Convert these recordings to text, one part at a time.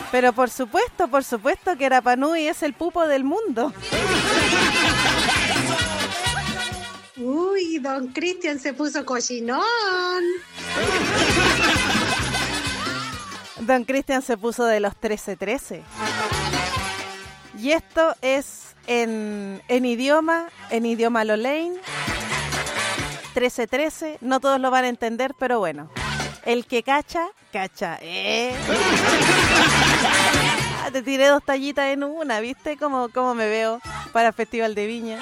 Pero por supuesto que Rapa Nui es el pupo del mundo. Uy, don Cristian se puso cochinón. Don Cristian se puso de los 13-13. Y esto es en idioma Lolain. 13-13, no todos lo van a entender, pero bueno. El que cacha. Te tiré 2 tallitas en una, ¿viste? Cómo me veo para el Festival de Viña.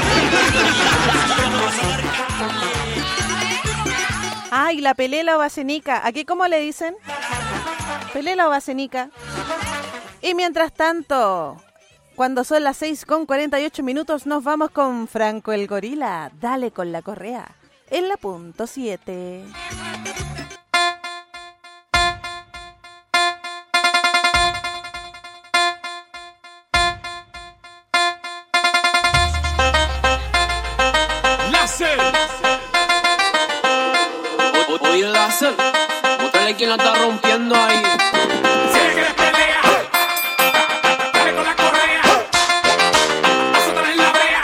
Ay, la pelela o bacenica. ¿Aquí cómo le dicen? Pelela o bacenica. Y mientras tanto, cuando son las 6:48, nos vamos con Franco el Gorila. Dale con la correa. En la punto 7. Oye, láser, bótale quien la está rompiendo ahí. Si quieres pelea, dale con la correa. Azótala en la brea.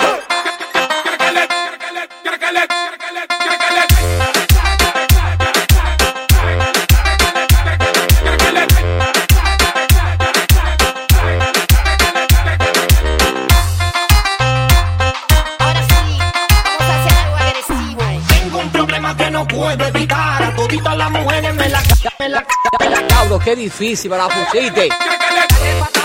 Ahora sí, vamos a hacer algo agresivo. Tengo un problema que no puedo evitar. A toditas las mujeres me la cabro, qué difícil para la pusiste.